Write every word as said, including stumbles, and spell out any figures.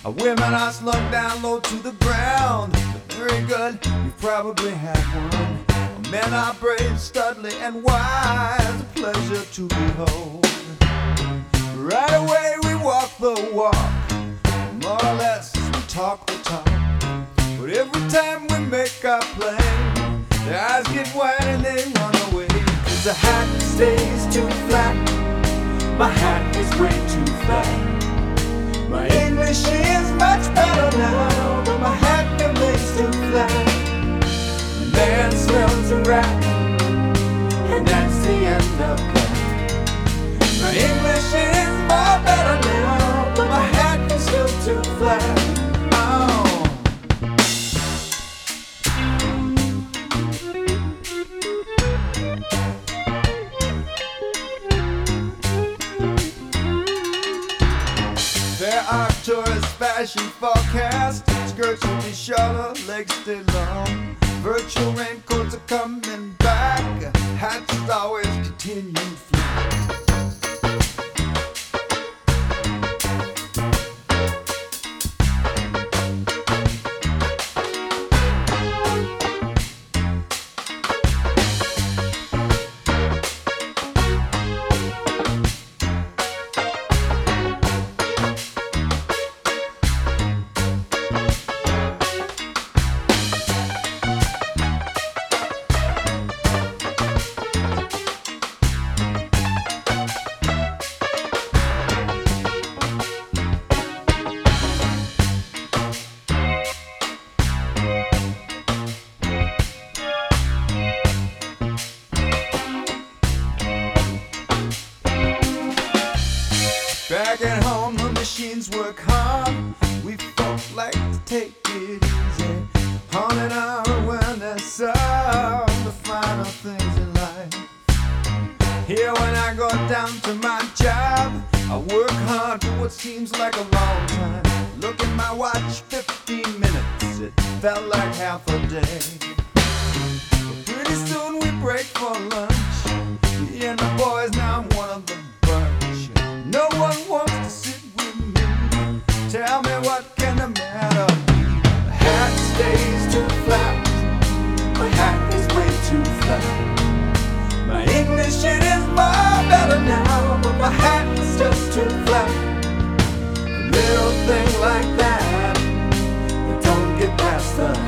Women are slung down low to the ground. Very good, you probably had one. Men are brave, studly, and wise, a pleasure to behold. Right away we walk the walk, more or less we talk the talk. But every time we make our plan, their eyes get wide and they run away. Cause the hat stays too flat, my hat is way too flat. My English is much better now, but my hat remains too flat. The man smells a rat, and that's the end of that. My English is more better now, but my hat is still too flat. Oh. There are tourist fashion forecasts. Skirts will be shorter, legs stay long. Virtual raincoats are coming back. Hats always continue flying. Back at home, the machines work hard. We folk like to take it easy, honing our awareness of the finer things in life. Here, when I go down to my job, I work hard for what seems like a long time. Look at my watch, fifteen minutes. It felt like half a day. But pretty soon we break for lunch. Me and the boys, now I'm one of the bunch. No one wants to sit with me. Tell me, what can the matter be? My hat stays too flat, my hat is way too flat. My English, it is far better now, but my hat is just too flat. A little thing like that, you don't get past the